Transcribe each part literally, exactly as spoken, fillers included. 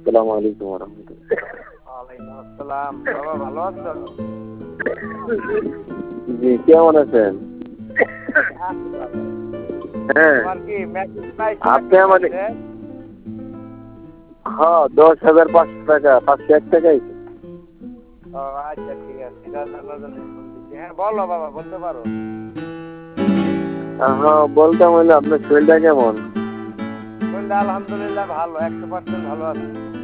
আসসালামু আলাইকুম ওয়া রাহমাতুল্লাহ। ওয়ালাইকুম আসসালাম। বাবা ভালো আছো? জি, কেমন আছেন? আছি ভালো। হ্যাঁ, তোমার কি মেসেজ পাইছো আপনি নাকি আমাদের মেসেজ? হ্যাঁ দশ হাজার পাঁচশো টাকা পাঁচশো এক টাকা আইছে। ও আচ্ছা ঠিক আছে। এটা জানার জন্য ফোন দিচ্ছি। হ্যাঁ বলো বাবা বলতে পারো। হ্যাঁ, বলতাম হইলো আপনার শরীরটা কেমন? শরীরটা আলহামদুলিল্লাহ ভালো, একশো পার্সেন্ট ভালো আছে।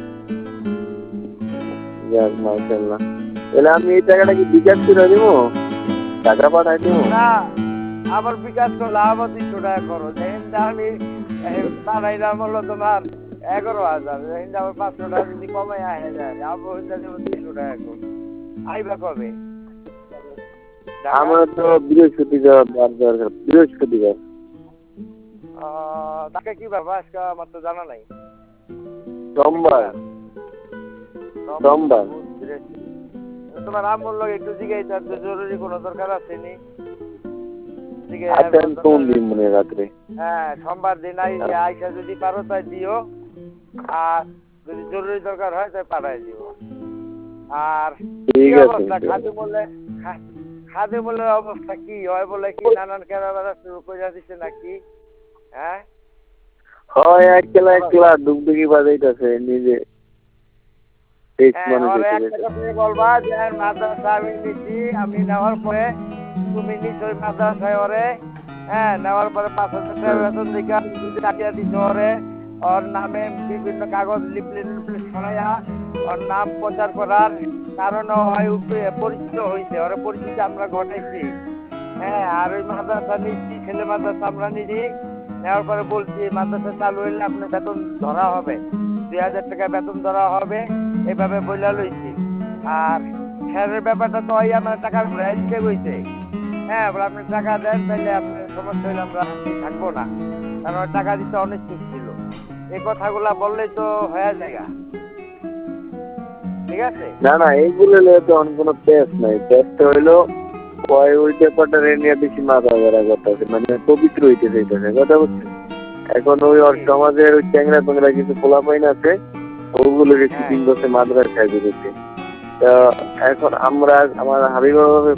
যাক মাশাআল্লাহ। তাহলে আমি এই টাকাটা কি বিকাশ করে দিব? টাকা পাঠাই দিব? না, আবার বিকাশ করলে আবার দুইশো টাকা করো। যেদিনটা আমি পাঠাইলাম হলো তোমার এগারো হাজার, যেদিনটা আবার পাঁচশো টাকা যদি কমে আসে যায়, আবার ওইটা দেবো দুইশো টাকা করে। আইবা কবে? ঢাকা? আমার তো বৃহস্পতিবার বার দরকার, বৃহস্পতিবার। আহ, তাকে কি ব্যাপার আজকে আমার তো জানা নাই। সোমবার। সোমবার। তোমার আম্মুর লোক একটু জিজ্ঞাসা তো জরুরি কোনো দরকার আছে নি? আচ্ছা, আমি ফোন দিই মনে রাত্রে। হ্যাঁ সোমবার দিন আই আইসা যদি পারো তাই দিও, আর যদি জরুরি দরকার হয় তাই পাঠাই দিও। আর কি ঠিক আছে। অবস্থা খাদি বলে খাদি বলের অবস্থা কি হয় বলে কি নানান কেনাবেলা শুরু করে দিচ্ছে নাকি? হ্যাঁ হয় একলা একলা ডুগডুগি বাজাইতেছে নিজে। টেস্ট হ্যাঁ মানুষ ওরে এসে একটা গেছে। কথা তুমি বলবা যে মাদ্রাসা আমি নিচ্ছি, আমি নেওয়ার পরে তুমি নিশ্চয় মাদ্রাসায় ওরে, হ্যাঁ নেওয়ার পরে পাঁচ হাজার টাকা হ্যাঁ, বেতন দিকা কাটিয়া দিছে ওরে। ওর নামে বিভিন্ন কাগজ লিপলেট লিপলেট ছড়াইয়া ওর নাম প্রচার করার কারণে হয় উপ- পরিচিত হয়েছে, ওরা পরিচিতি আমরা ঘটাইছি। হ্যাঁ আর ওই মাদ্রাসা নিচ্ছি, ছেলে মাদ্রাসা আমরা নিচ্ছি, নেওয়ার পরে বলছি মাদ্রাসা চালু হইলে আপনার বেতন ধরা হবে, দুই হাজার টাকা বেতন ধরা হবে, এভাবে বইলা লইছি। আর স্যারের ব্যাপারটা তো ওই আমার টাকা ঘুরাই দিতে কইছে। হ্যাঁ বলে আপনি টাকা দেন তাহলে আপনার সমস্যা হইলে আমরা থাকবো না, কারণ ওর টাকা দিতে অনিচ্ছুক ছিল। এই কথাগুলা বললেই তো হয়ে যায়। ঠিক আছে না না, এইগুলো নিয়ে তো অন্য কোনো পেস নাই। পেসটা হইলো ওই ওই ব্যাপারটা নিয়ে বেশি মাথা ধরা করতেছে, মানে পবিত্র হইতে চাইতেছে, কথা বুঝছেন? এখন ওই ওর সমাজের ওই ট্যাংরা ট্যাংরা কিছু পোলাপাইন আছে, ওগুলোকে হ্যাঁ শুটিং করছে মাদ্রাসায় দিতে। তা এখন আমরা আমার হাবিব